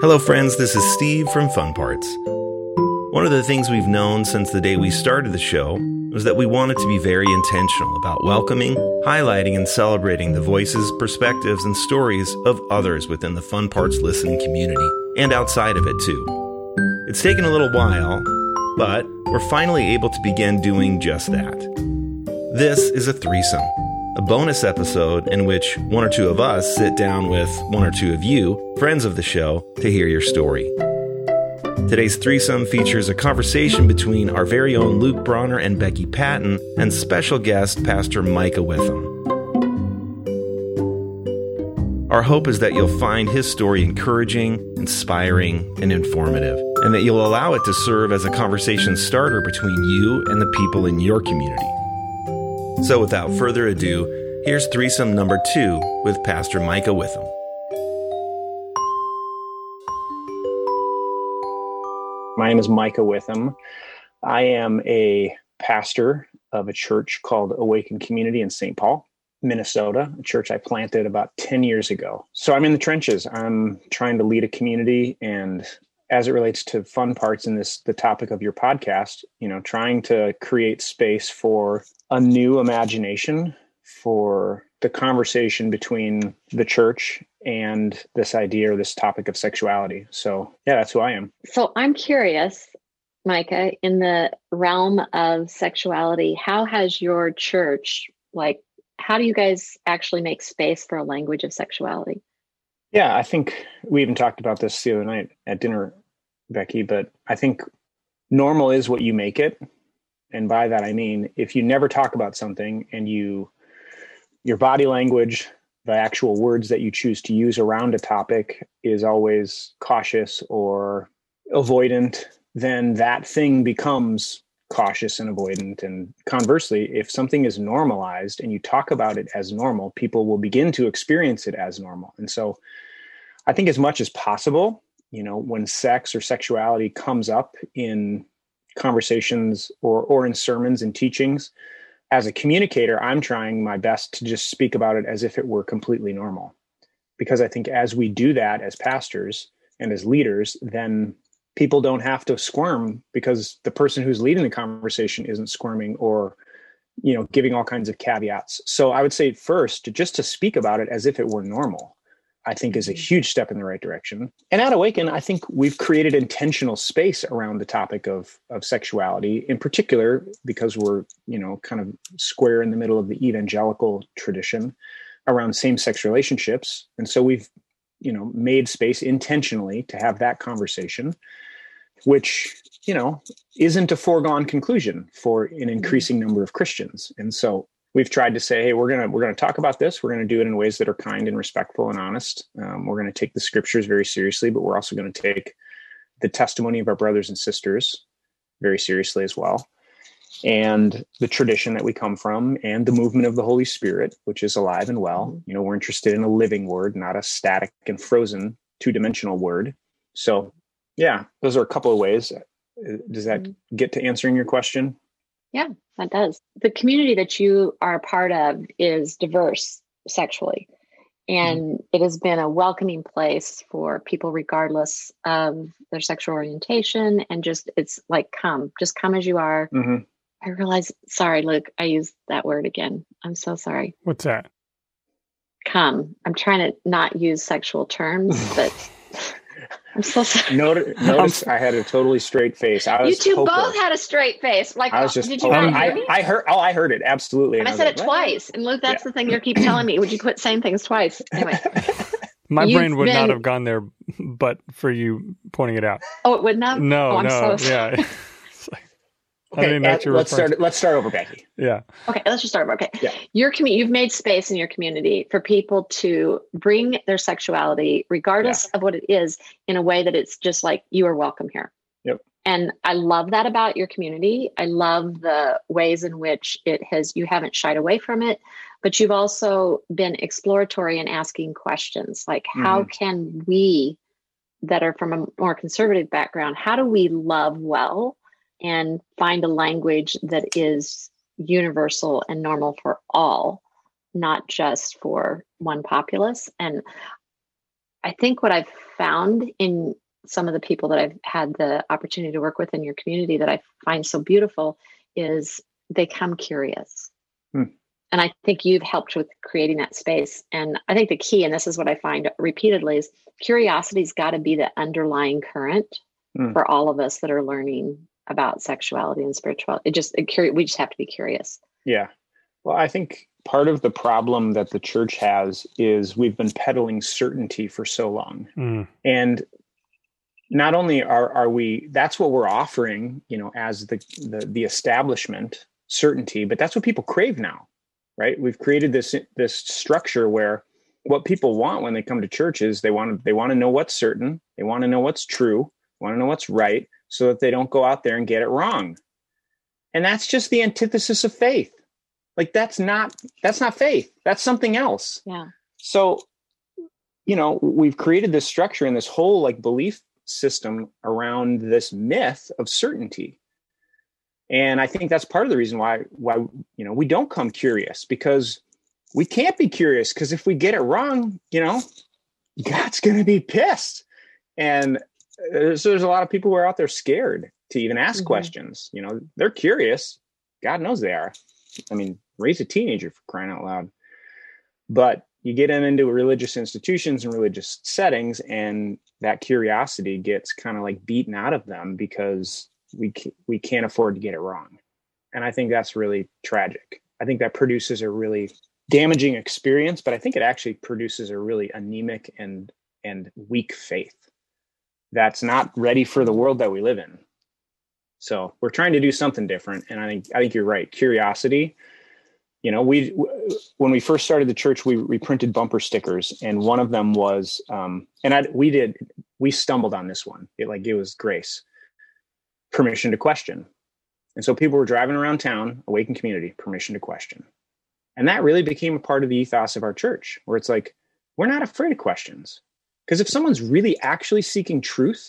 Hello friends, this is Steve from Fun Parts. One of the things we've known since the day we started the show was that we wanted to be very intentional about welcoming, highlighting, and celebrating the voices, perspectives, and stories of others within the Fun Parts listening community, and outside of it too. It's taken a little while, but we're finally able to begin doing just that. This is a threesome, a bonus episode in which one or two of us sit down with one or two of you, friends of the show, to hear your story. Today's threesome features a conversation between our very own Luke Bronner and Becky Patton and special guest Pastor Micah Witham. Our hope is that you'll find his story encouraging, inspiring, and informative, and that you'll allow it to serve as a conversation starter between you and the people in your community. So without further ado, here's threesome number 2 with Pastor Micah Witham. My name is Micah Witham. I am a pastor of a church called Awaken Community in St. Paul, Minnesota, a church I planted about 10 years ago. So I'm in the trenches. I'm trying to lead a community, and as it relates to Fun Parts in the topic of your podcast, trying to create space for a new imagination for the conversation between the church and this idea or this topic of sexuality. So yeah, that's who I am. So I'm curious, Micah, in the realm of sexuality, how has your church, how do you guys actually make space for a language of sexuality? Yeah, I think we even talked about this the other night at dinner, Becky, but I think normal is what you make it. And by that, I mean, if you never talk about something and your body language, the actual words that you choose to use around a topic is always cautious or avoidant, then that thing becomes cautious and avoidant. And conversely, if something is normalized and you talk about it as normal, people will begin to experience it as normal. And so I think as much as possible, when sex or sexuality comes up in conversations or in sermons and teachings, as a communicator, I'm trying my best to just speak about it as if it were completely normal. Because I think as we do that as pastors and as leaders, then people don't have to squirm because the person who's leading the conversation isn't squirming or, giving all kinds of caveats. So I would say first, just to speak about it as if it were normal, I think is a huge step in the right direction. And at Awaken, I think we've created intentional space around the topic of sexuality, in particular, because we're, kind of square in the middle of the evangelical tradition around same-sex relationships. And so we've, made space intentionally to have that conversation, which, isn't a foregone conclusion for an increasing number of Christians. And so we've tried to say, hey, we're gonna talk about this. We're gonna do it in ways that are kind and respectful and honest. We're gonna take the scriptures very seriously, but we're also gonna take the testimony of our brothers and sisters very seriously as well, and the tradition that we come from, and the movement of the Holy Spirit, which is alive and well. We're interested in a living word, not a static and frozen two-dimensional word. So, yeah, those are a couple of ways. Does that get to answering your question? Yeah, that does. The community that you are a part of is diverse sexually, and it has been a welcoming place for people regardless of their sexual orientation. And it's like, come as you are. Mm-hmm. I realize, sorry, Luke, I used that word again. I'm so sorry. What's that? Come. I'm trying to not use sexual terms, but I'm so sorry. Notice I had a totally straight face. You two both had a straight face. I was just. Did you not hear me? I heard it absolutely. And I said it twice. And Luke, that's the thing you keep telling me. Would you quit saying things twice? Anyway, my brain would not have gone there, but for you pointing it out. Oh, it wouldn't have. No, I'm so sorry. Yeah. Okay, let's start over, Becky. Yeah. Okay, let's just start over. Okay. Yeah. You've made space in your community for people to bring their sexuality, regardless of what it is, in a way that it's just like, you are welcome here. Yep. And I love that about your community. I love the ways in which you haven't shied away from it, but you've also been exploratory in asking questions like, how can we that are from a more conservative background, how do we love well and find a language that is universal and normal for all, not just for one populace? And I think what I've found in some of the people that I've had the opportunity to work with in your community that I find so beautiful is they come curious. And I think you've helped with creating that space. And I think the key, and this is what I find repeatedly, is curiosity's got to be the underlying current for all of us that are learning about sexuality and spirituality. We just have to be curious. Yeah. Well, I think part of the problem that the church has is we've been peddling certainty for so long. And not only are we, that's what we're offering, as the establishment, certainty, but that's what people crave now. Right? We've created this structure where what people want when they come to church is they want to know what's certain, they want to know what's true, want to know what's right, so that they don't go out there and get it wrong. And that's just the antithesis of faith. Like that's not faith. That's something else. Yeah. So, we've created this structure and this whole like belief system around this myth of certainty. And I think that's part of the reason why we don't come curious, because we can't be curious, because if we get it wrong, God's going to be pissed. And so there's a lot of people who are out there scared to even ask questions. They're curious. God knows they are. I mean, raise a teenager, for crying out loud. But you get them into religious institutions and religious settings, and that curiosity gets kind of like beaten out of them because we can't afford to get it wrong. And I think that's really tragic. I think that produces a really damaging experience, but I think it actually produces a really anemic and weak faith that's not ready for the world that we live in. So we're trying to do something different. And I think you're right. Curiosity, when we first started the church, we printed bumper stickers, and one of them was, we stumbled on this one. It was grace. Permission to question. And so people were driving around town, Awaken Community, permission to question. And that really became a part of the ethos of our church, where it's like, we're not afraid of questions. Because if someone's really actually seeking truth,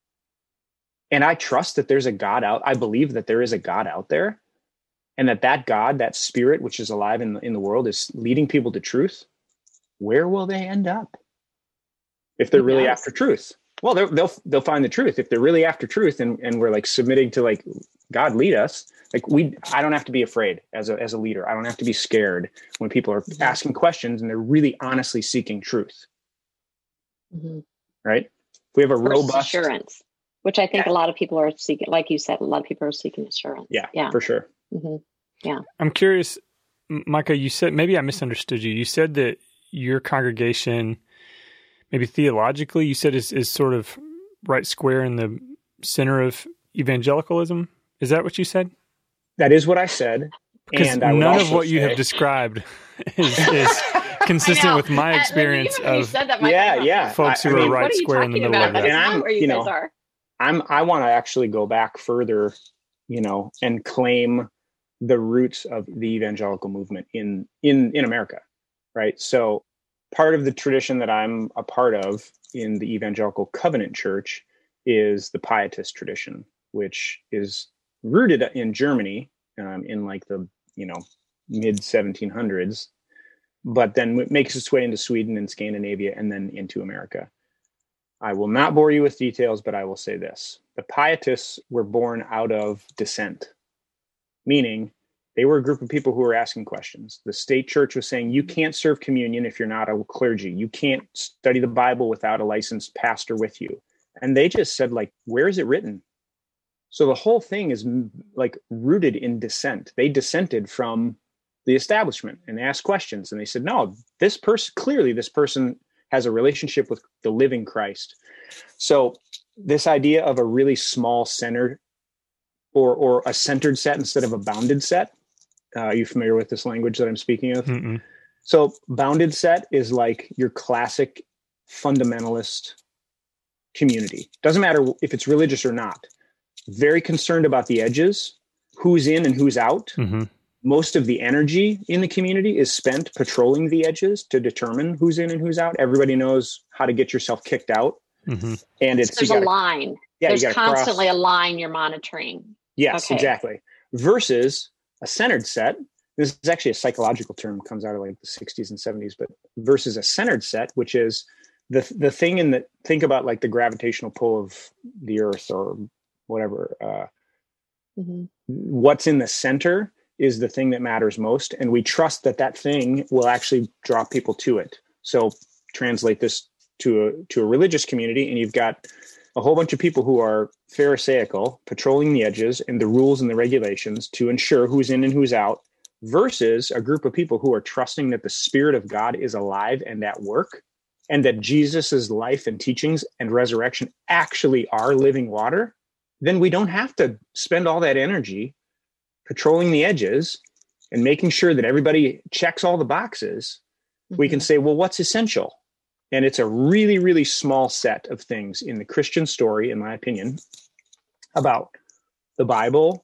and I trust that there's a God I believe that there is a God out there, and that God, that spirit, which is alive in the world, is leading people to truth, where will they end up? If they're really after truth. Well, they'll find the truth. If they're really after truth and we're like submitting to like God lead us, like I don't have to be afraid as a leader. I don't have to be scared when people are asking questions and they're really honestly seeking truth. Right? If we have a robust assurance, which I think a lot of people are seeking, like you said, a lot of people are seeking assurance. Yeah, for sure. Yeah. I'm curious, Micah, you said, maybe I misunderstood you. You said that your congregation, maybe theologically, you said is sort of right square in the center of evangelicalism. Is that what you said? That is what I said. Because and none of what you have described is consistent with my experience of folks who are right square in the middle of that. And I want to actually go back further, and claim the roots of the evangelical movement in America, right? So part of the tradition that I'm a part of in the Evangelical Covenant Church is the Pietist tradition, which is rooted in Germany in like the mid 1700s, but then makes its way into Sweden and Scandinavia and then into America. I will not bore you with details, but I will say this. The Pietists were born out of dissent, meaning they were a group of people who were asking questions. The state church was saying, you can't serve communion if you're not a clergy. You can't study the Bible without a licensed pastor with you. And they just said, like, where is it written? So the whole thing is like rooted in dissent. They dissented from the establishment and asked questions. And they said, no, this person has a relationship with the living Christ. So this idea of a really small centered or a centered set instead of a bounded set. Are you familiar with this language that I'm speaking of? Mm-mm. So bounded set is like your classic fundamentalist community. Doesn't matter if it's religious or not. Very concerned about the edges, who's in and who's out. Mm-hmm. Most of the energy in the community is spent patrolling the edges to determine who's in and who's out. Everybody knows how to get yourself kicked out. Mm-hmm. And there's a line. Yeah, there's constantly a line you're monitoring. Yes, exactly. Versus a centered set. This is actually a psychological term, comes out of like the 60s and 70s, but versus a centered set, which is the thing think about like the gravitational pull of the earth or whatever, what's in the center is the thing that matters most. And we trust that thing will actually draw people to it. So translate this to a religious community, and you've got a whole bunch of people who are Pharisaical, patrolling the edges and the rules and the regulations to ensure who's in and who's out, versus a group of people who are trusting that the Spirit of God is alive and at work, and that Jesus's life and teachings and resurrection actually are living water. Then we don't have to spend all that energy patrolling the edges and making sure that everybody checks all the boxes. We can say, well, what's essential? And it's a really, really small set of things in the Christian story, in my opinion, about the Bible,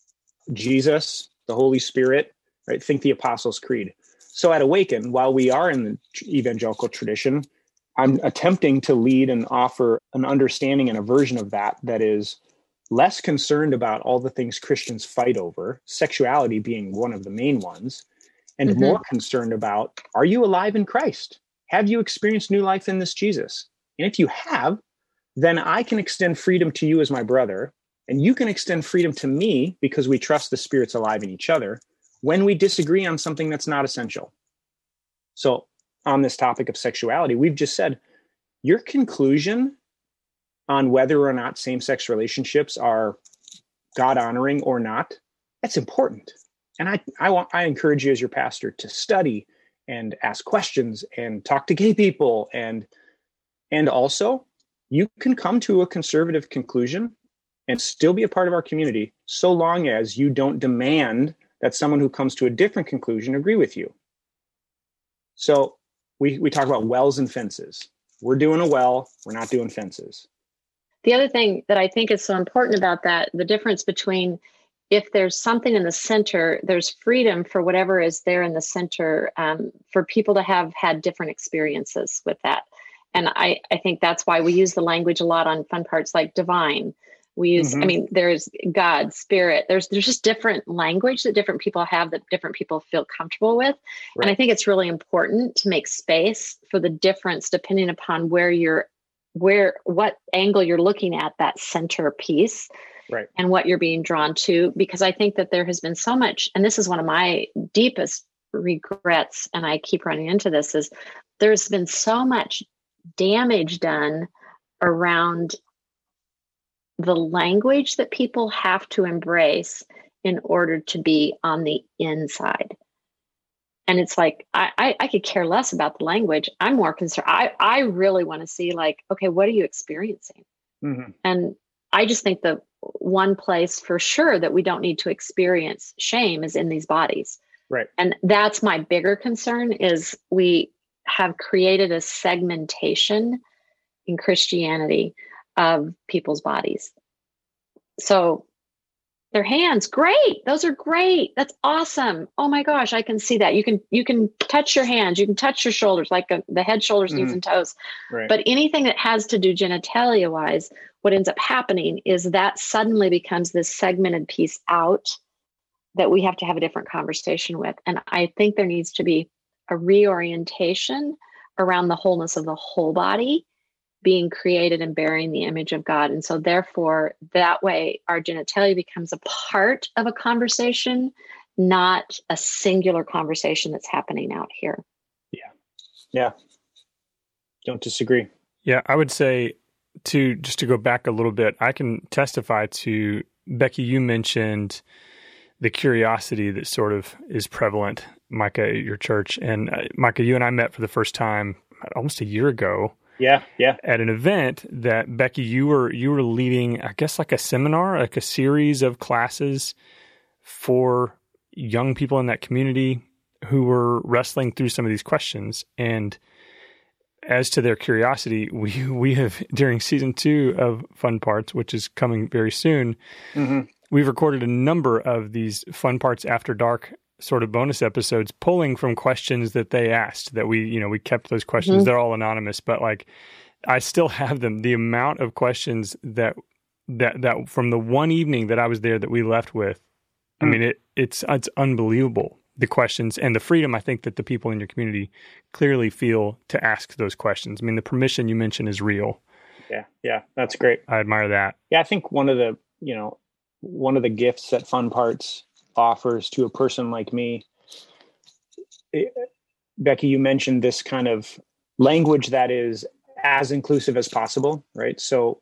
Jesus, the Holy Spirit, right? Think the Apostles' Creed. So at Awaken, while we are in the evangelical tradition, I'm attempting to lead and offer an understanding and a version of that is less concerned about all the things Christians fight over, sexuality being one of the main ones, and more concerned about, are you alive in Christ? Have you experienced new life in this Jesus? And if you have, then I can extend freedom to you as my brother, and you can extend freedom to me because we trust the Spirit's alive in each other when we disagree on something that's not essential. So on this topic of sexuality, we've just said, your conclusion on whether or not same-sex relationships are God-honoring or not, that's important. And I encourage you as your pastor to study and ask questions and talk to gay people. And also, you can come to a conservative conclusion and still be a part of our community, so long as you don't demand that someone who comes to a different conclusion agree with you. So we talk about wells and fences. We're doing a well, we're not doing fences. The other thing that I think is so important about that, the difference between if there's something in the center, there's freedom for whatever is there in the center, for people to have had different experiences with that. And I think that's why we use the language a lot on Fun Parts, like divine. We use, there's God, spirit, there's just different language that different people have that different people feel comfortable with. Right. And I think it's really important to make space for the difference depending upon what angle you're looking at that center piece. Right. And what you're being drawn to, because I think that there has been so much, and this is one of my deepest regrets, and I keep running into this, is there's been so much damage done around the language that people have to embrace in order to be on the inside. And it's like, I could care less about the language. I'm more concerned. I really want to see, like, okay, what are you experiencing? And I just think the one place for sure that we don't need to experience shame is in these bodies. Right. And that's my bigger concern, is we have created a segmentation in Christianity of people's bodies. So their hands, great. Those are great. That's awesome. Oh my gosh, I can see that. You can touch your hands. You can touch your shoulders, like the head, shoulders, knees, and toes. Right. But anything that has to do genitalia wise, what ends up happening is that suddenly becomes this segmented piece out that we have to have a different conversation with. And I think there needs to be a reorientation around the wholeness of the whole body being created and bearing the image of God. And so therefore, that way, our genitalia becomes a part of a conversation, not a singular conversation that's happening out here. Yeah. Don't disagree. Yeah, I would say, to go back a little bit, I can testify to, Becky, you mentioned the curiosity that sort of is prevalent, Micah, at your church. And Micah, you and I met for the first time almost a year ago. Yeah. At an event that, Becky, you were leading, I guess, like a seminar, like a series of classes for young people in that community who were wrestling through some of these questions. And as to their curiosity, we have, during season 2 of Fun Parts, which is coming very soon, we've recorded a number of these Fun Parts After Dark sort of bonus episodes, pulling from questions that they asked, that we kept those questions. They're all anonymous, but like, I still have them. The amount of questions that from the one evening that I was there that we left with, I mean, it's unbelievable. the questions and the freedom I think that the people in your community clearly feel to ask those questions. I mean, the permission you mentioned is real. Yeah, that's great. I admire that. Yeah, I think one of the gifts that Fun Parts offers to a person like me, Becky, you mentioned this kind of language that is as inclusive as possible, right? So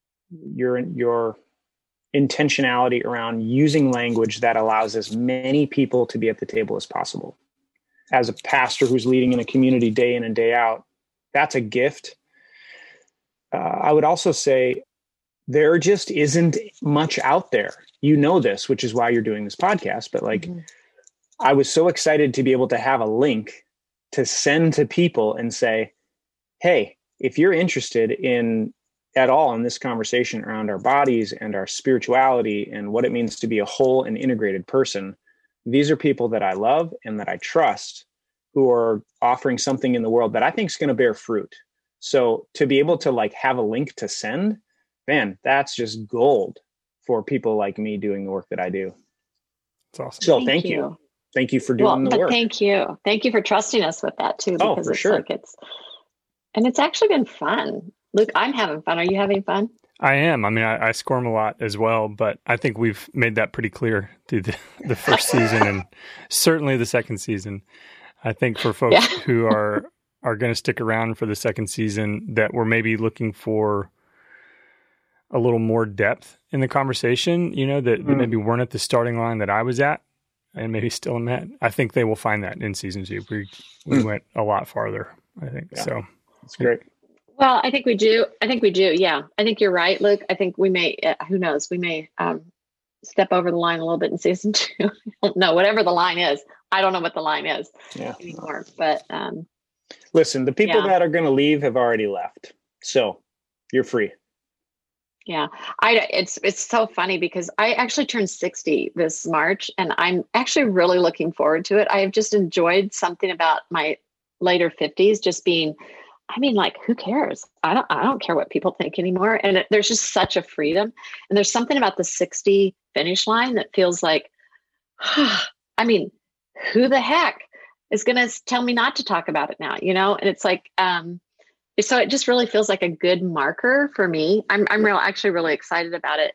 your intentionality around using language that allows as many people to be at the table as possible. As a pastor who's leading in a community day in and day out, that's a gift. I would also say there just isn't much out there. You know this, which is why you're doing this podcast. But I was so excited to be able to have a link to send to people and say, hey, if you're interested at all in this conversation around our bodies and our spirituality and what it means to be a whole and integrated person, these are people that I love and that I trust who are offering something in the world that I think is going to bear fruit. So to be able to have a link to send, man, that's just gold for people like me doing the work that I do. That's awesome. So thank you. Thank you for doing the work. Thank you. Thank you for trusting us with that too. Because for sure. And it's actually been fun. Luke, I'm having fun. Are you having fun? I am. I mean, I squirm a lot as well, but I think we've made that pretty clear through the first season and certainly the second season. I think for folks who are going to stick around for the second season, that we're maybe looking for a little more depth in the conversation, that maybe weren't at the starting line that I was at and maybe still am at. I think they will find that in season 2. We went a lot farther, I think. Yeah. So that's great. Well, I think we do. Yeah. I think you're right, Luke. I think we may, who knows, we may step over the line a little bit in season 2. No, whatever the line is. I don't know what the line is anymore, but listen, the people that are going to leave have already left. So you're free. Yeah. It's so funny because I actually turned 60 this March and I'm actually really looking forward to it. I have just enjoyed something about my later 50s, just being, who cares? I don't care what people think anymore. And there's just such a freedom. And there's something about the 60 finish line that feels like, who the heck is going to tell me not to talk about it now? And it's like, so it just really feels like a good marker for me. I'm actually really excited about it.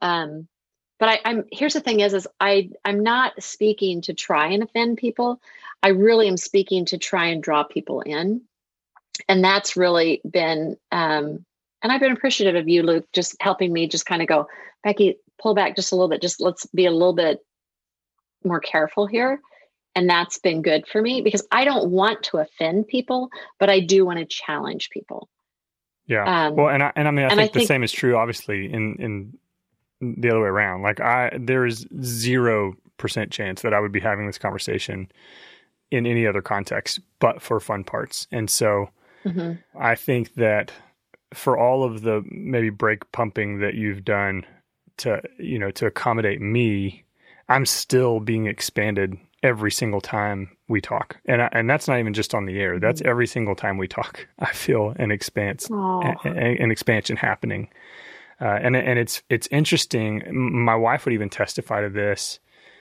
But here's the thing is I'm not speaking to try and offend people. I really am speaking to try and draw people in. And that's really been, and I've been appreciative of you, Luke, just helping me just kind of go, Becky, pull back just a little bit. Just let's be a little bit more careful here. And that's been good for me because I don't want to offend people, but I do want to challenge people. Yeah. Well, I think the same is true, obviously, in the other way around. There is 0% chance that I would be having this conversation in any other context, but for Fun Parts. And so I think that for all of the maybe brake pumping that you've done to accommodate me, I'm still being expanded every single time we talk. And that's not even just on the air. That's every single time we talk. I feel an expansion happening. And it's interesting. My wife would even testify to this.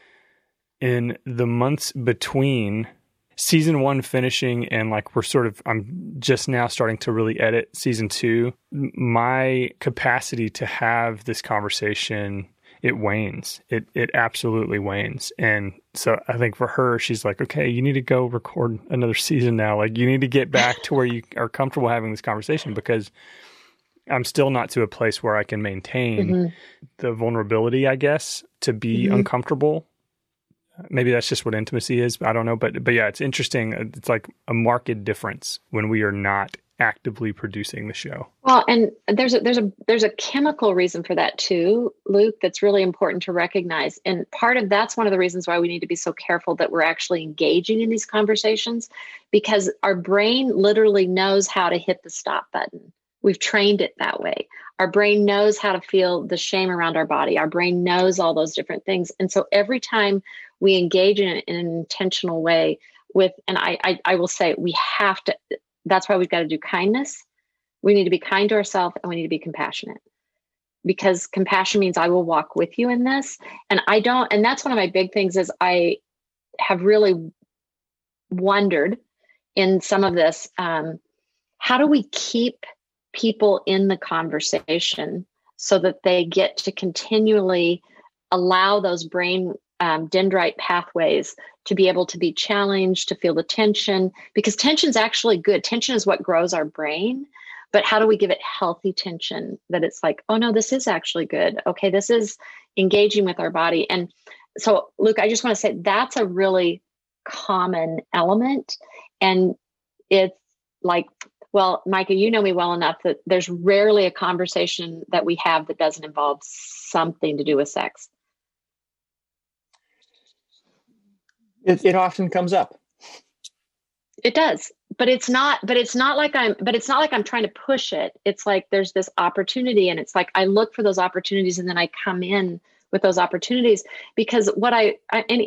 In the months between season 1 finishing and I'm just now starting to really edit season 2, my capacity to have this conversation, it wanes. It absolutely wanes. And so I think for her, she's like, okay, you need to go record another season now. You need to get back to where you are comfortable having this conversation, because I'm still not to a place where I can maintain the vulnerability, I guess, to be uncomfortable. Maybe that's just what intimacy is. I don't know. But yeah, it's interesting. It's like a marked difference when we are not actively producing the show. Well, and there's a chemical reason for that too, Luke, that's really important to recognize. And part of that's one of the reasons why we need to be so careful that we're actually engaging in these conversations, because our brain literally knows how to hit the stop button. We've trained it that way. Our brain knows how to feel the shame around our body. Our brain knows all those different things. And so every time we engage in an intentional way and I will say we have to, that's why we've got to do kindness. We need to be kind to ourselves and we need to be compassionate, because compassion means I will walk with you in this. And that's one of my big things is have really wondered in some of this, how do we keep people in the conversation so that they get to continually allow those brain dendrite pathways to be able to be challenged, to feel the tension, because tension is actually good. Tension is what grows our brain. But how do we give it healthy tension that it's like, oh no, this is actually good. Okay, this is engaging with our body. And so, Luke, I just want to say that's a really common element. And it's like, well, Micah, you know me well enough that there's rarely a conversation that we have that doesn't involve something to do with sex. It often comes up. It does. But it's not like I'm trying to push it. It's like there's this opportunity, and it's like I look for those opportunities, and then I come in with those opportunities, because what I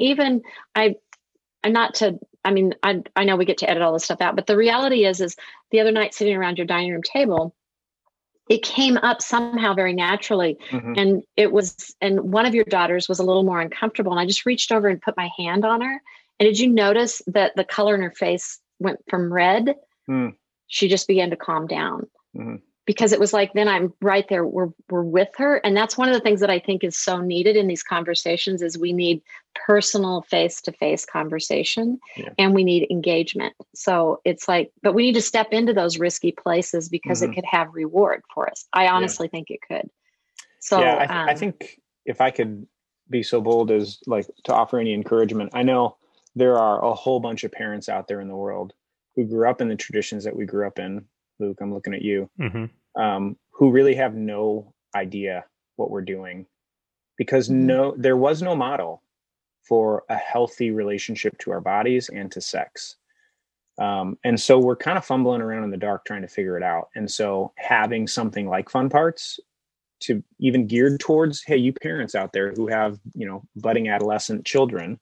know we get to edit all this stuff out, but the reality is the other night sitting around your dining room table, it came up somehow very naturally. Mm-hmm. And one of your daughters was a little more uncomfortable, and I just reached over and put my hand on her. And did you notice that the color in her face went from red? She just began to calm down. Mm-hmm. Because it was like, then I'm right there, we're with her. And that's one of the things that I think is so needed in these conversations is we need personal face-to-face conversation, and we need engagement. So it's like, but we need to step into those risky places because it could have reward for us. I honestly think it could. So I think if I could be so bold as like to offer any encouragement, I know there are a whole bunch of parents out there in the world who grew up in the traditions that we grew up in. Luke, I'm looking at you, who really have no idea what we're doing, because there was no model for a healthy relationship to our bodies and to sex. And so we're kind of fumbling around in the dark trying to figure it out. And so having something like Fun Parts to even geared towards, hey, you parents out there who have, budding adolescent children,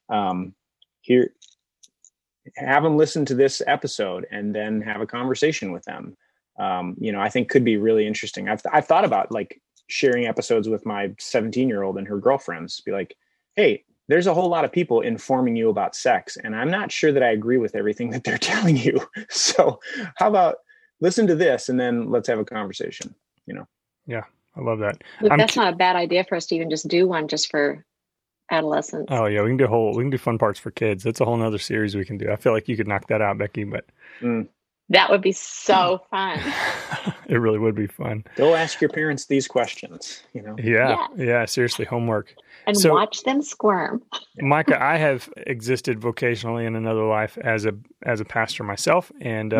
here, have them listen to this episode and then have a conversation with them. I think could be really interesting. I've thought about like sharing episodes with my 17-year-old and her girlfriends, be like, hey, there's a whole lot of people informing you about sex, and I'm not sure that I agree with everything that they're telling you. So how about listen to this and then let's have a conversation, Yeah, I love that. Look, that's not a bad idea for us to even just do one just for adolescents. Oh yeah, we can do Fun Parts for kids. That's a whole nother series we can do. I feel like you could knock that out, Becky, but that would be so fun. It really would be fun. Go ask your parents these questions, Yeah, seriously, homework. And watch them squirm. Micah, I have existed vocationally in another life as a pastor myself, and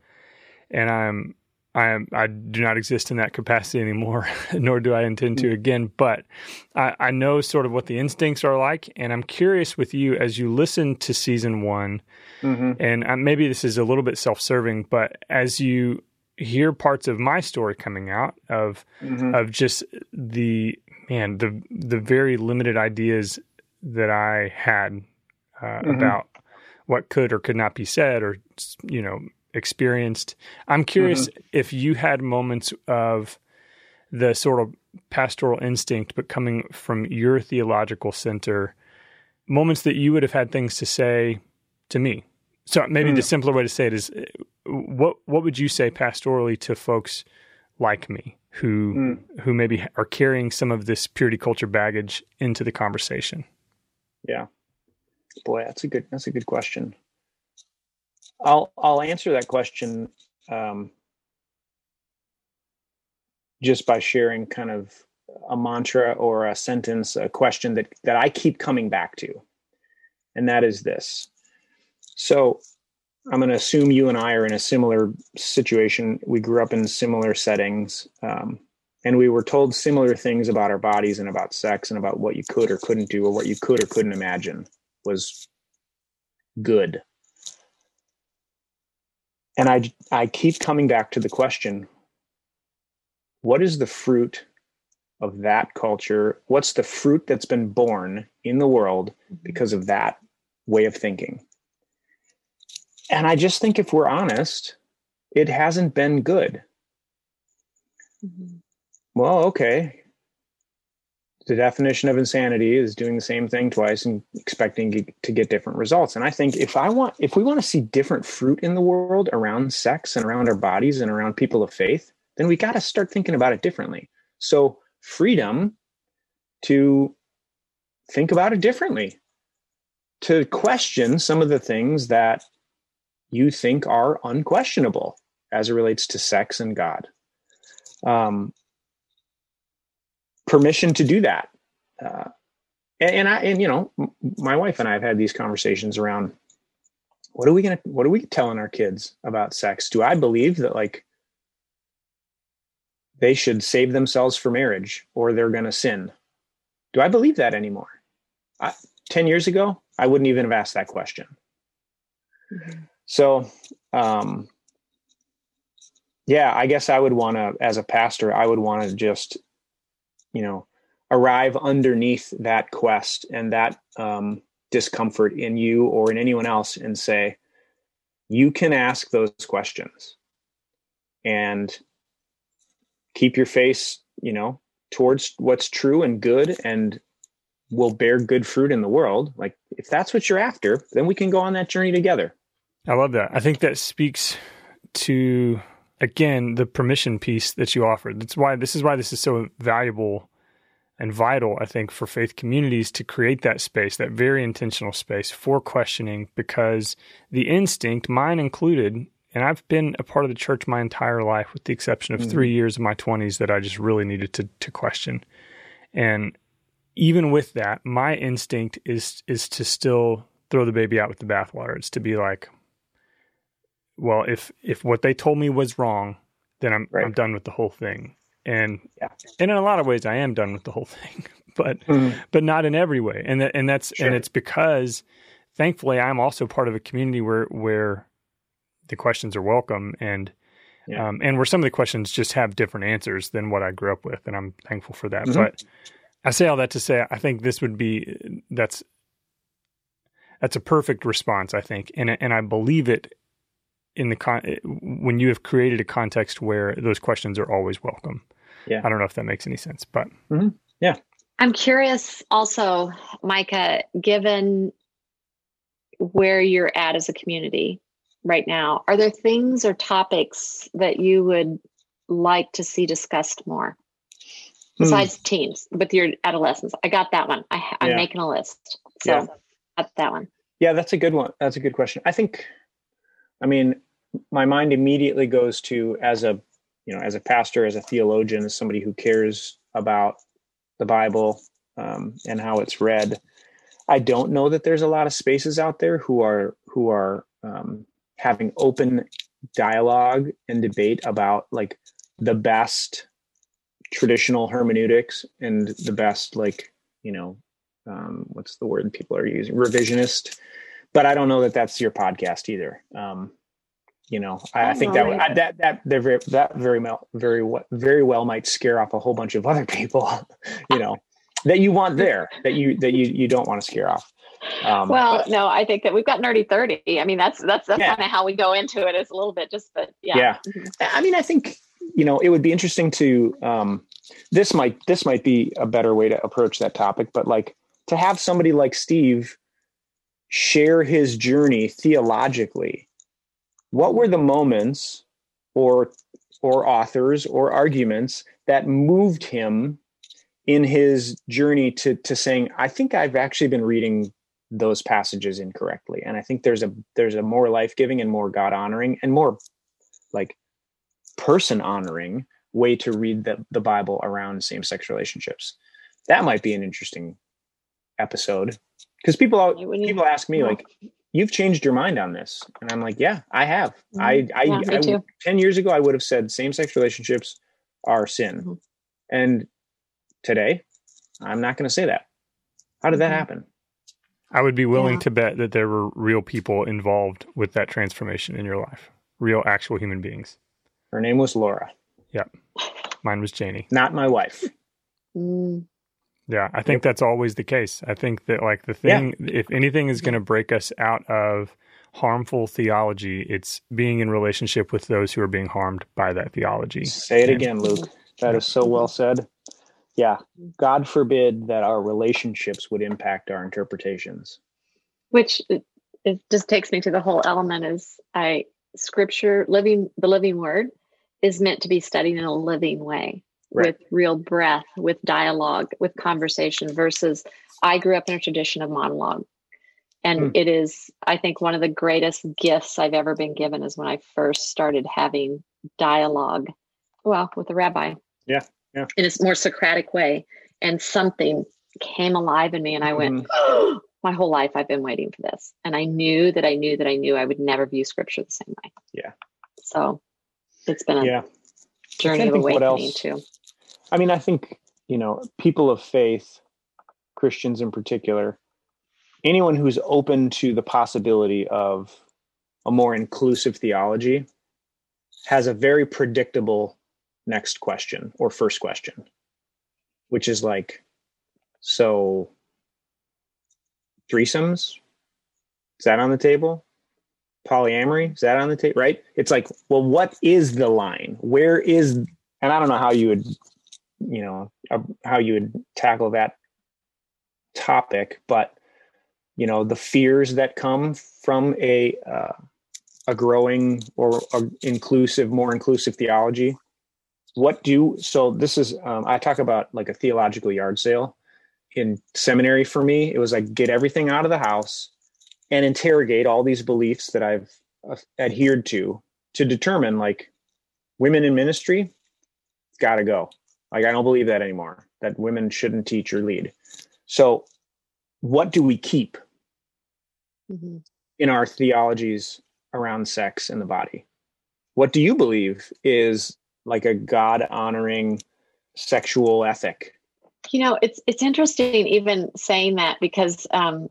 I do not exist in that capacity anymore, nor do I intend to again. But I know sort of what the instincts are like, and I'm curious with you as you listen to season 1, and maybe this is a little bit self-serving, but as you hear parts of my story coming out of just the very limited ideas that I had about what could or could not be said or experienced. I'm curious if you had moments of the sort of pastoral instinct, but coming from your theological center, moments that you would have had things to say to me. So maybe the simpler way to say it is, what would you say pastorally to folks like me who maybe are carrying some of this purity culture baggage into the conversation? Yeah, boy, that's a good question. I'll answer that question just by sharing kind of a mantra or a sentence, a question that I keep coming back to, and that is this. So I'm going to assume you and I are in a similar situation. We grew up in similar settings, and we were told similar things about our bodies and about sex and about what you could or couldn't do or what you could or couldn't imagine was good. And I keep coming back to the question, what is the fruit of that culture? What's the fruit that's been born in the world because of that way of thinking? And I just think if we're honest, it hasn't been good. Well, okay. The definition of insanity is doing the same thing twice and expecting to get different results. And I think if we want to see different fruit in the world around sex and around our bodies and around people of faith, then we got to start thinking about it differently. So freedom to think about it differently, to question some of the things that you think are unquestionable as it relates to sex and God. Permission to do that. And my wife and I have had these conversations around what are we telling our kids about sex? Do I believe that like they should save themselves for marriage or they're going to sin? Do I believe that anymore? 10 years ago, I wouldn't even have asked that question. Mm-hmm. So, I guess I would want to, as a pastor, I would want to just, arrive underneath that quest and that discomfort in you or in anyone else and say, you can ask those questions and keep your face, towards what's true and good and will bear good fruit in the world. Like if that's what you're after, then we can go on that journey together. I love that. I think that speaks to, again, the permission piece that you offered. This is why this is so valuable and vital, I think, for faith communities to create that space, that very intentional space for questioning, because the instinct, mine included, and I've been a part of the church my entire life, with the exception of 3 years of my 20s that I just really needed to question. And even with that, my instinct is to still throw the baby out with the bathwater. It's to be like, well, if what they told me was wrong, then I'm done with the whole thing. And in a lot of ways, I am done with the whole thing, but not in every way. And it's because, thankfully, I'm also part of a community where the questions are welcome and where some of the questions just have different answers than what I grew up with, and I'm thankful for that. Mm-hmm. But I say all that to say, I think this would be that's a perfect response, I think, and I believe it in when you have created a context where those questions are always welcome. Yeah. I don't know if that makes any sense, but yeah. I'm curious also, Micah, given where you're at as a community right now, are there things or topics that you would like to see discussed more besides teens with your adolescents? I got that one. I'm making a list. So got that one. Yeah, that's a good one. That's a good question. My mind immediately goes to, as a pastor, as a theologian, as somebody who cares about the Bible and how it's read. I don't know that there's a lot of spaces out there who are having open dialogue and debate about like the best traditional hermeneutics and the best what's the word people are using, revisionist. But I don't know that that's your podcast either. I think that very well might scare off a whole bunch of other people, that you want there, that you don't want to scare off. No, I think that we've got Nerdy 30. I mean, that's kind of how we go into it. It's a little bit just, but yeah. Yeah. I mean, I think, it would be interesting to, this might be a better way to approach that topic, but like to have somebody like Steve share his journey theologically. What were the moments or authors or arguments that moved him in his journey to saying, I think I've actually been reading those passages incorrectly. And I think there's a more life-giving and more God honoring and more like person honoring way to read the Bible around same-sex relationships. That might be an interesting episode, because people ask me like, you've changed your mind on this. And I'm like, yeah, I have. Me too. 10 years ago, I would have said same-sex relationships are sin. Mm-hmm. And today, I'm not going to say that. How did that happen? I would be willing to bet that there were real people involved with that transformation in your life. Real, actual human beings. Her name was Laura. Yeah. Mine was Janie. Not my wife. Yeah, I think that's always the case. I think that like the thing, if anything is going to break us out of harmful theology, it's being in relationship with those who are being harmed by that theology. Say it again, Luke. That is so well said. Yeah. God forbid that our relationships would impact our interpretations. Which it just takes me to the whole element is scripture, the living word is meant to be studied in a living way, right, with real breath, with dialogue, with conversation, versus I grew up in a tradition of monologue. And it is, I think, one of the greatest gifts I've ever been given is when I first started having dialogue, with a rabbi. Yeah. Yeah. In a more Socratic way. And something came alive in me and I went, oh, my whole life I've been waiting for this. And I knew that I knew I would never view scripture the same way. Yeah. So it's been a journey of awakening too. I mean, I think, people of faith, Christians in particular, anyone who's open to the possibility of a more inclusive theology has a very predictable next question or first question, which is like, so threesomes, is that on the table? Polyamory, is that on the table? Right? It's like, well, what is the line? Where is, and I don't know how you would tackle that topic, but the fears that come from a growing or more inclusive theology. So this is, I talk about like a theological yard sale in seminary. For me, it was like, get everything out of the house and interrogate all these beliefs that I've adhered to determine, like, women in ministry, got to go. Like, I don't believe that anymore, that women shouldn't teach or lead. So what do we keep in our theologies around sex and the body? What do you believe is like a God-honoring sexual ethic? It's interesting even saying that, because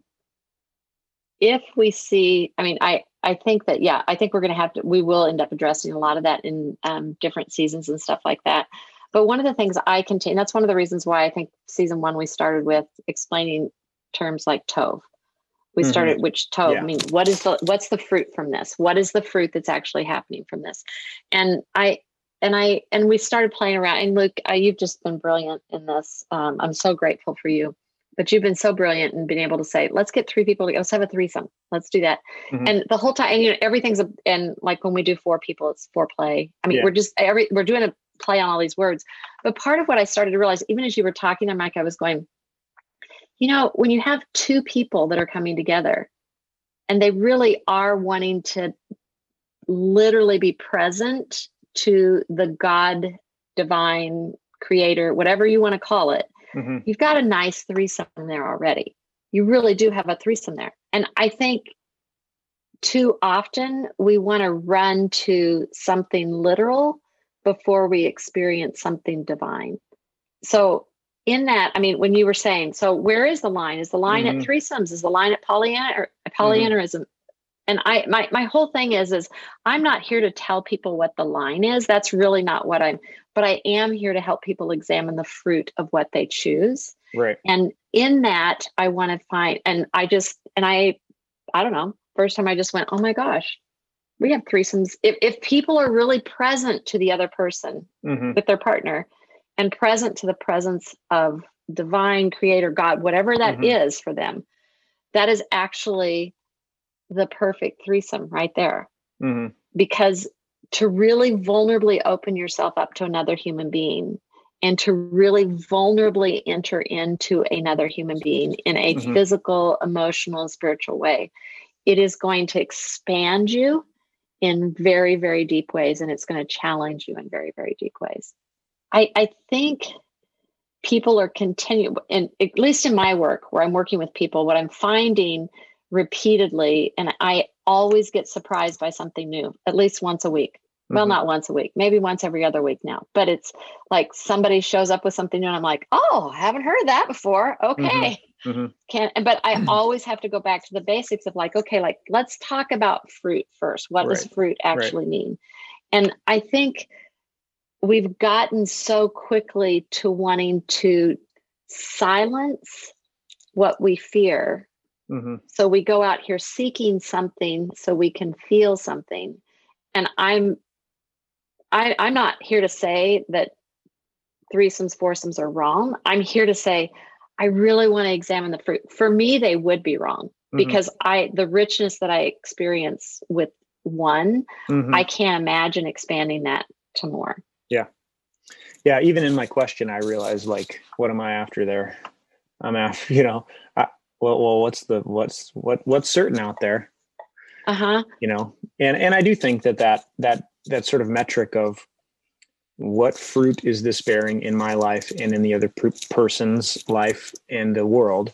if we see, I think that, I think we will end up addressing a lot of that in different seasons and stuff like that. But one of the things that's one of the reasons why I think season 1, we started with explaining terms like tov. We started, which tov means, what's the fruit from this? What is the fruit that's actually happening from this? And we started playing around. And Luke, you've just been brilliant in this. I'm so grateful for you. But you've been so brilliant in being able to say, let's get 3 people together. Let's have a threesome. Let's do that. And the whole time, and everything's and like when we do 4 people, it's foreplay. We're doing a play on all these words. But part of what I started to realize, even as you were talking there, Mike, I was going, when you have 2 people that are coming together and they really are wanting to literally be present to the God, divine, creator, whatever you want to call it, you've got a nice threesome there already. You really do have a threesome there. And I think too often we want to run to something literal before we experience something divine. So in that, when you were saying, so where is the line? Is the line at threesomes? Is the line at polyamorism? And my whole thing is I'm not here to tell people what the line is. That's really not what but I am here to help people examine the fruit of what they choose. Right. And in that, I want to find, I don't know, first time I just went, oh my gosh, we have threesomes. If people are really present to the other person with their partner and present to the presence of divine creator, God, whatever that is for them, that is actually the perfect threesome right there. Because to really vulnerably open yourself up to another human being and to really vulnerably enter into another human being in a physical, emotional, spiritual way, it is going to expand you in very, very deep ways. And it's going to challenge you in very, very deep ways. I think people are continuing, and at least in my work where I'm working with people, what I'm finding repeatedly, and I always get surprised by something new, at least once a week. Well, not once a week, maybe once every other week now, but it's like somebody shows up with something new and I'm like, oh, I haven't heard of that before. Okay. But I always have to go back to the basics of like, okay, like let's talk about fruit first. What does fruit actually mean? And I think we've gotten so quickly to wanting to silence what we fear. So we go out here seeking something so we can feel something. And I'm not here to say that threesomes, foursomes are wrong. I'm here to say, I really want to examine the fruit. For me, they would be wrong because the richness that I experience with one, I can't imagine expanding that to more. Yeah. Yeah. Even in my question, I realized, like, what am I after there? I'm after, what's certain out there? And I do think that sort of metric of what fruit is this bearing in my life and in the other person's life and the world.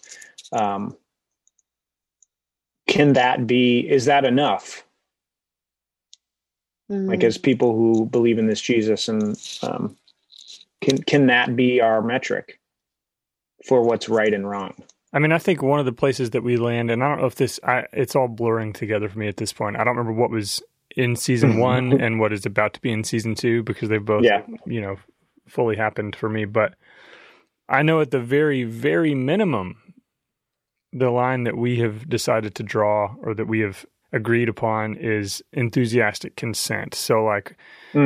Is that enough? Like, as people who believe in this Jesus, and can that be our metric for what's right and wrong? I mean, I think one of the places that we land, and I don't know if it's all blurring together for me at this point. I don't remember what was in season 1 and what is about to be in season 2, because they've both, fully happened for me. But I know at the very, very minimum, the line that we have decided to draw, or that we have agreed upon, is enthusiastic consent. So, like,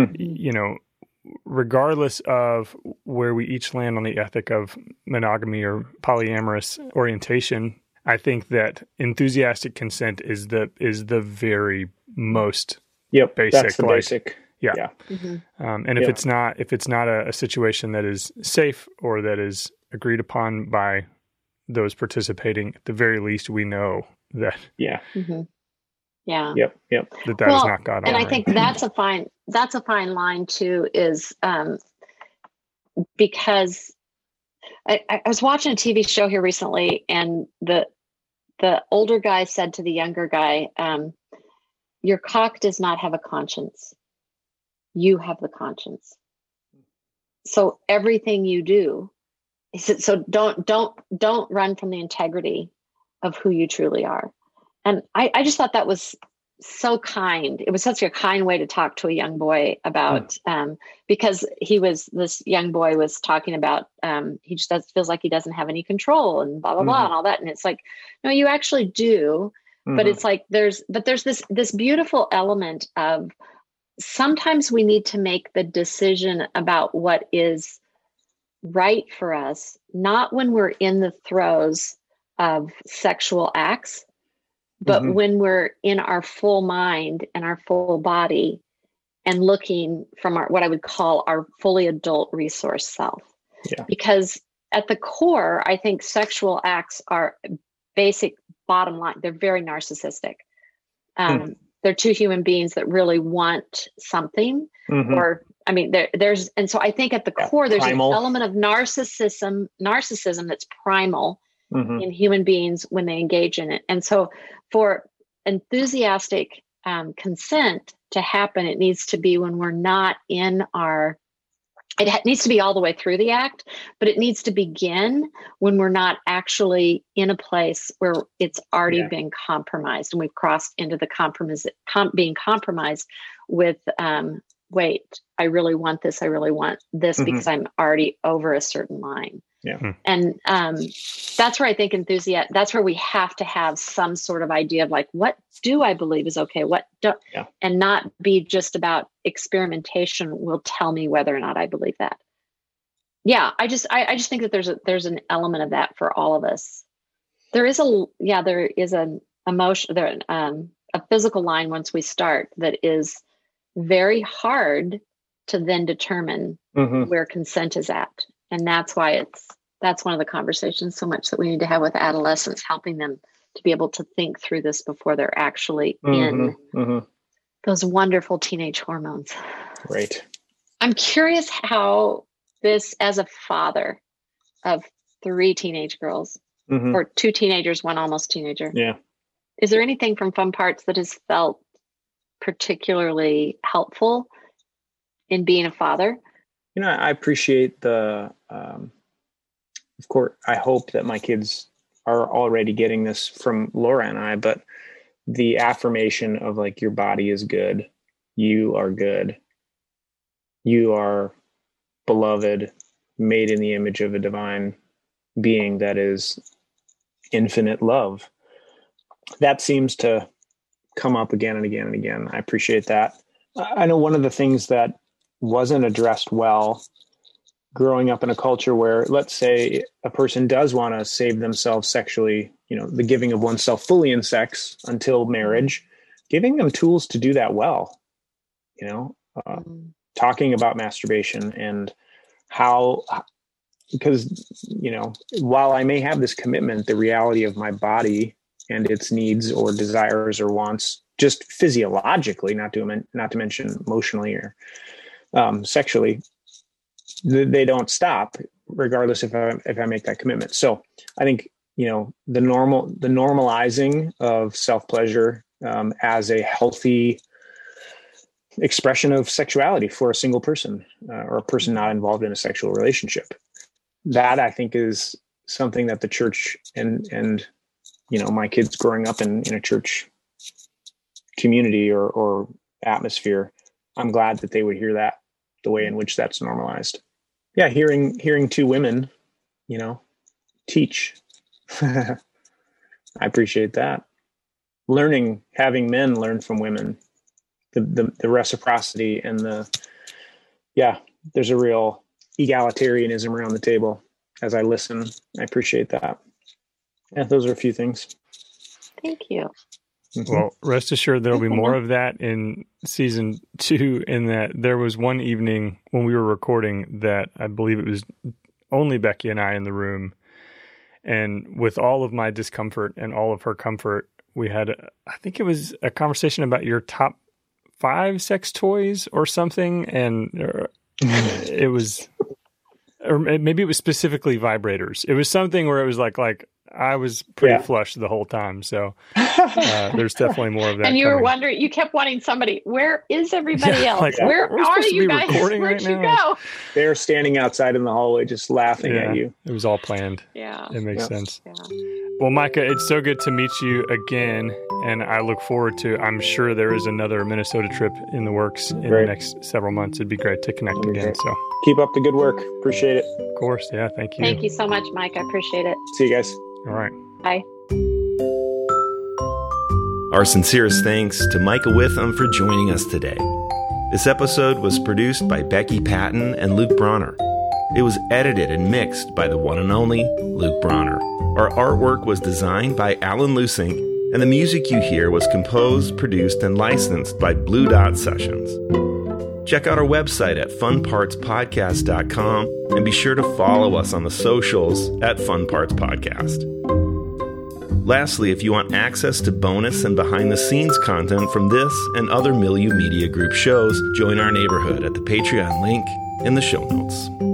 regardless of where we each land on the ethic of monogamy or polyamorous orientation, I think that enthusiastic consent is the very most basic. That's the basic. Yeah. And if it's not a situation that is safe or that is agreed upon by those participating, at the very least, we know that. Yeah. Yep. That is not God. And I think that's a fine line too, is because I was watching a TV show here recently, and the older guy said to the younger guy, your cock does not have a conscience. You have the conscience. So everything you do, he said, so don't run from the integrity of who you truly are. And I just thought that was so kind. It was such a kind way to talk to a young boy about, because this young boy was talking about, he just feels like he doesn't have any control and blah, blah, blah, and all that. And it's like, no, you actually do. But it's like, there's this beautiful element of, sometimes we need to make the decision about what is right for us, not when we're in the throes of sexual acts, but when we're in our full mind and our full body and looking from what I would call our fully adult resource self. Yeah. Because at the core, I think sexual acts are basic bottom line. They're very narcissistic. They're two human beings that really want something, or, I mean, and so I think at the core, there's primal. An element of narcissism that's primal in human beings when they engage in it. And so for enthusiastic consent to happen, it needs to be when we're not it needs to be all the way through the act, but it needs to begin when we're not actually in a place where it's already been compromised, and we've crossed into the being compromised with, wait, I really want this. I really want this because I'm already over a certain line. Yeah. And that's where I think that's where we have to have some sort of idea of, like, what do I believe is okay? What don't, and not be just about experimentation will tell me whether or not I believe that. Yeah. I just think that there's an element of that for all of us. There is an emotion, a physical line once we start that is very hard to then determine where consent is at. And that's why that's one of the conversations so much that we need to have with adolescents, helping them to be able to think through this before they're actually in those wonderful teenage hormones. Right. I'm curious how this, as a father of 3 teenage girls, or 2 teenagers, 1 almost teenager. Yeah. Is there anything from Fun Parts that has felt particularly helpful in being a father? I appreciate of course, I hope that my kids are already getting this from Laura and I, but the affirmation of, like, your body is good. You are good. You are beloved, made in the image of a divine being that is infinite love. That seems to come up again and again and again. I appreciate that. I know one of the things that wasn't addressed well growing up in a culture where, let's say, a person does want to save themselves sexually, the giving of oneself fully in sex until marriage, giving them tools to do that well, talking about masturbation and how, because, while I may have this commitment, the reality of my body and its needs or desires or wants, just physiologically, not to mention emotionally or sexually, they don't stop regardless if I make that commitment. So I think, the normalizing of self-pleasure as a healthy expression of sexuality for a single person or a person not involved in a sexual relationship. That I think is something that the church and my kids growing up in a church community or atmosphere, I'm glad that they would hear that, the way in which that's normalized. Yeah. Hearing two women, teach. I appreciate that. Having men learn from women, the reciprocity and there's a real egalitarianism around the table as I listen. I appreciate that. Yeah, those are a few things. Thank you. Mm-hmm. Well, rest assured there'll be more of that in season 2, in that there was one evening when we were recording that I believe it was only Becky and I in the room. And with all of my discomfort and all of her comfort, we had, I think it was a conversation about your top 5 sex toys or something. And it was, or maybe it was specifically vibrators. It was something where it was like I was pretty flush the whole time. So there's definitely more of that. And you were wondering, you kept wanting somebody, where is everybody else? Where are you guys? Where'd you go? They're standing outside in the hallway just laughing at you. It was all planned. Yeah. It makes sense. Yeah. Well, Micah, it's so good to meet you again. And I look forward to, I'm sure there is another Minnesota trip in the works in the next several months. It'd be great to connect again. So keep up the good work. Appreciate it. Of course. Yeah. Thank you. Thank you so much, Mike. I appreciate it. See you guys. All right. Bye. Our sincerest thanks to Micah Witham for joining us today. This episode was produced by Becky Patton and Luke Bronner. It was edited and mixed by the one and only Luke Bronner. Our artwork was designed by Alan Lusink, and the music you hear was composed, produced, and licensed by Blue Dot Sessions. Check out our website at funpartspodcast.com and be sure to follow us on the socials at Fun Parts Podcast. Lastly, if you want access to bonus and behind-the-scenes content from this and other Milieu Media Group shows, join our neighborhood at the Patreon link in the show notes.